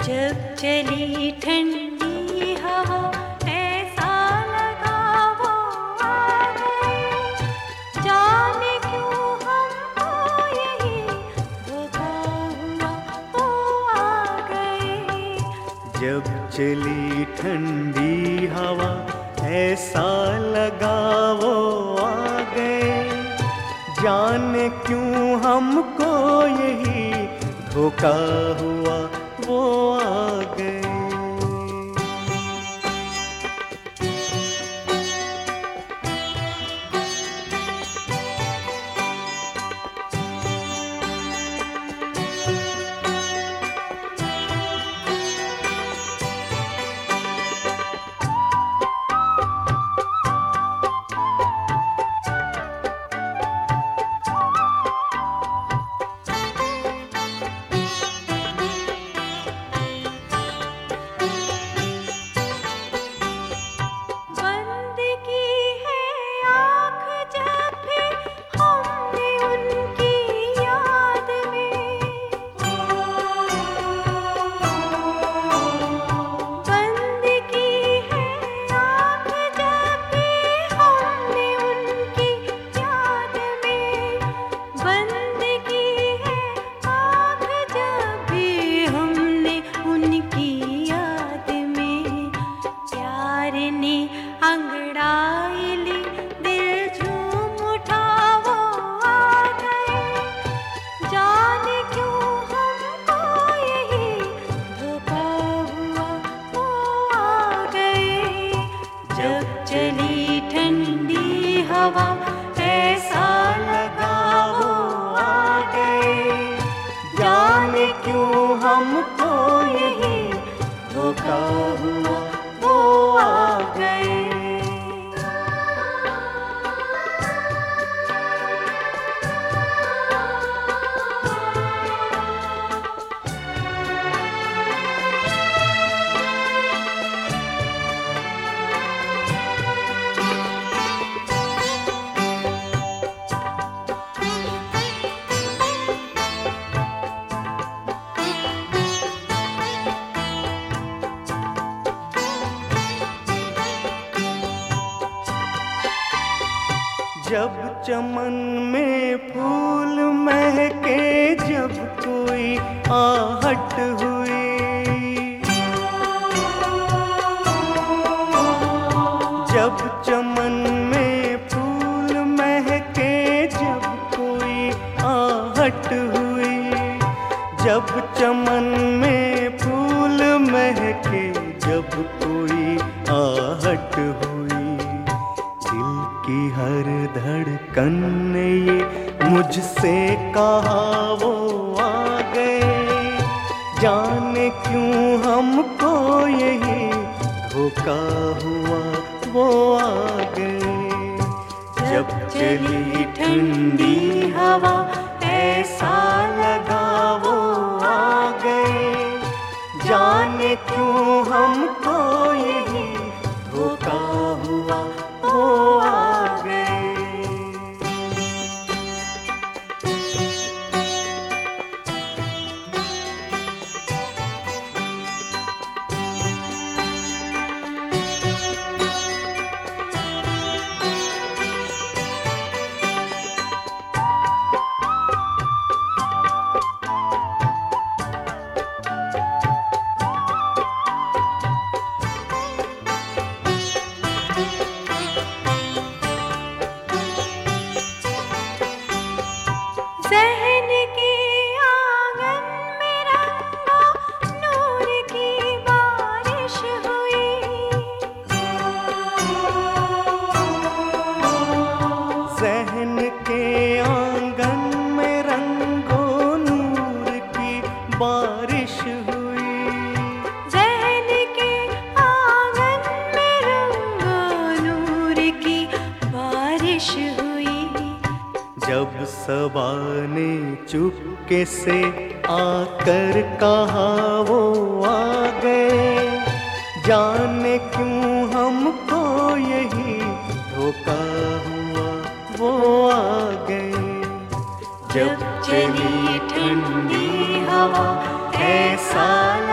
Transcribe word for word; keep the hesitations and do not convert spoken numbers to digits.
जब चली ठंडी हवा ऐसा लगा वो आ गए, जाने क्यों हमको यही धोखा हुआ वो आ गए। जब चली ठंडी हवा ऐसा लगा वो आ गए, जाने क्यों हमको यही धोखा हुआ वो आ गए। चली ठंडी हवा ऐसा लगा वो आ गए, जाने क्यों हमको यही धोखा हुआ वो आ गए। जब चमन में फूल महके, जब कोई आहट हुई, जब चमन में फूल महके, जब कोई आहट हुई, जब चमन में फूल महके, जब कोई आहट हुई, दिल की हर धड़कन ने ये मुझसे कहा वो आ गए, जाने क्यों हमको यही धोखा हुआ वो आ गए। जब चली ठंडी हवा ऐसा लगा वो आ गए, जाने क्यों हमको यही धोखा हुआ वो आ गए। ज़हन के आंगन में रंगों नूर की बारिश हुई, ज़हन के आंगन में रंगों नूर की बारिश हुई, ज़हन के आंगन में रंगों नूर की बारिश हुई। जब सबा ने चुपके से आकर कहा वो आ गए, जाने क्यों हमको यही धोखा हुआ वो आ गए। जब चली ठंडी हवा ऐसा